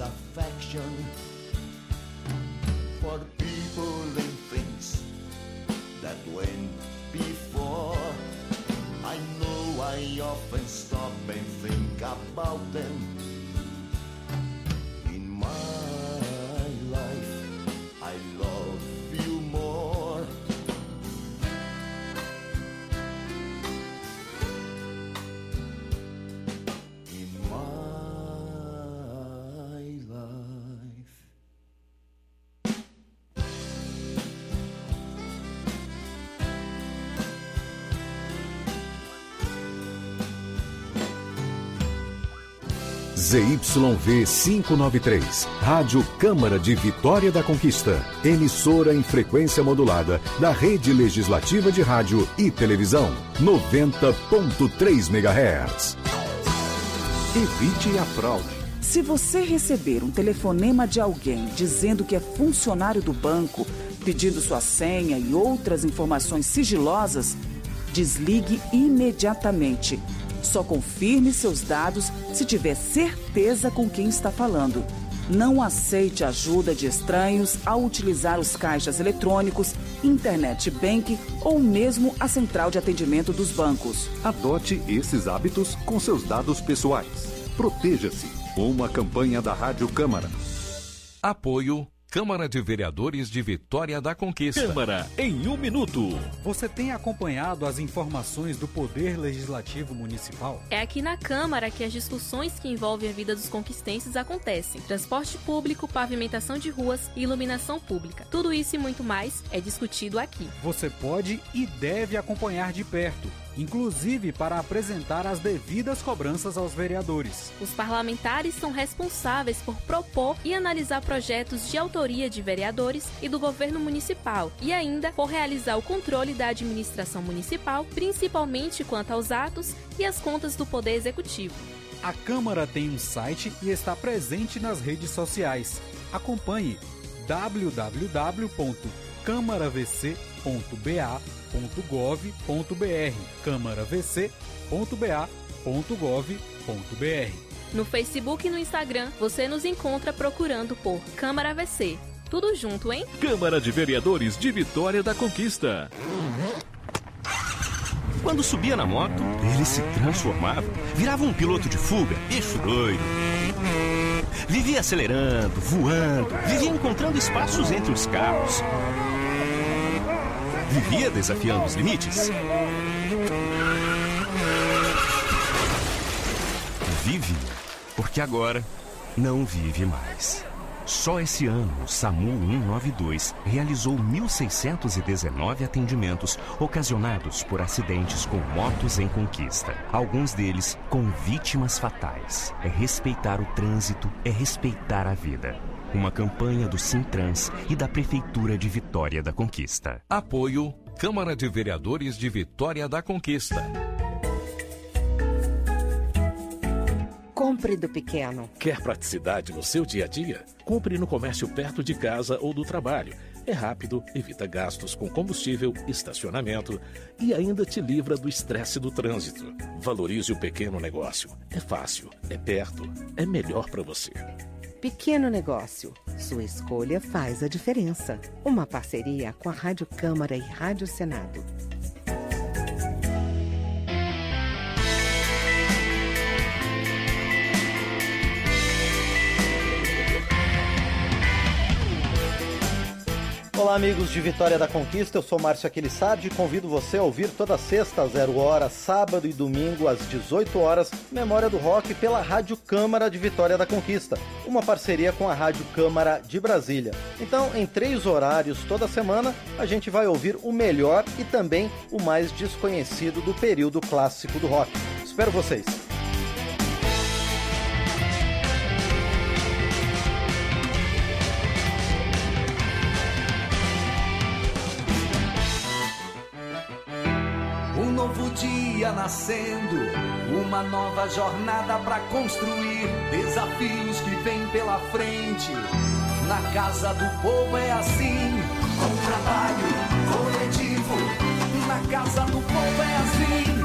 affection for people and things that went before. I know I often stop and think about them. In my life, I love you more. In my life. ZYV 593, Rádio Câmara de Vitória da Conquista, emissora em frequência modulada da Rede Legislativa de Rádio e Televisão, 90.3 MHz. Evite a fraude. Se você receber um telefonema de alguém dizendo que é funcionário do banco, pedindo sua senha e outras informações sigilosas, desligue imediatamente. Só confirme seus dados se tiver certeza com quem está falando. Não aceite ajuda de estranhos ao utilizar os caixas eletrônicos, internet bank ou mesmo a central de atendimento dos bancos. Adote esses hábitos com seus dados pessoais. Proteja-se. Uma campanha da Rádio Câmara. Apoio Câmara de Vereadores de Vitória da Conquista. Câmara em 1 minuto. Você tem acompanhado as informações do Poder Legislativo Municipal? É aqui na Câmara que as discussões que envolvem a vida dos conquistenses acontecem. Transporte público, pavimentação de ruas e iluminação pública. Tudo isso e muito mais é discutido aqui. Você pode e deve acompanhar de perto, inclusive para apresentar as devidas cobranças aos vereadores. Os parlamentares são responsáveis por propor e analisar projetos de autoria de vereadores e do governo municipal e ainda por realizar o controle da administração municipal, principalmente quanto aos atos e as contas do Poder Executivo. A Câmara tem um site e está presente nas redes sociais. Acompanhe câmaravc.ba.gov.br câmaravc.ba.gov.br. No Facebook e no Instagram, você nos encontra procurando por Câmara VC. Tudo junto, hein? Câmara de Vereadores de Vitória da Conquista. Quando subia na moto, ele se transformava, virava um piloto de fuga, bicho doido. Vivia acelerando, voando, vivia encontrando espaços entre os carros. Vivia desafiando os limites. Vive, porque agora não vive mais. Só esse ano, o SAMU 192 realizou 1.619 atendimentos ocasionados por acidentes com motos em conquista. Alguns deles com vítimas fatais. É respeitar o trânsito, é respeitar a vida. Uma campanha do Sintrans e da Prefeitura de Vitória da Conquista. Apoio Câmara de Vereadores de Vitória da Conquista. Compre do pequeno. Quer praticidade no seu dia a dia? Compre no comércio perto de casa ou do trabalho. É rápido, evita gastos com combustível, estacionamento e ainda te livra do estresse do trânsito. Valorize o pequeno negócio. É fácil, é perto, é melhor para você. Pequeno negócio. Sua escolha faz a diferença. Uma parceria com a Rádio Câmara e Rádio Senado. Olá, amigos de Vitória da Conquista, eu sou Márcio Aquilissardi e convido você a ouvir toda sexta às 0h, sábado e domingo às 18h, Memória do Rock pela Rádio Câmara de Vitória da Conquista, uma parceria com a Rádio Câmara de Brasília. Então, em 3 horários toda semana, a gente vai ouvir o melhor e também o mais desconhecido do período clássico do rock. Espero vocês! Dia nascendo, uma nova jornada pra construir, desafios que vêm pela frente. Na casa do povo é assim, com trabalho coletivo. Na casa do povo é assim.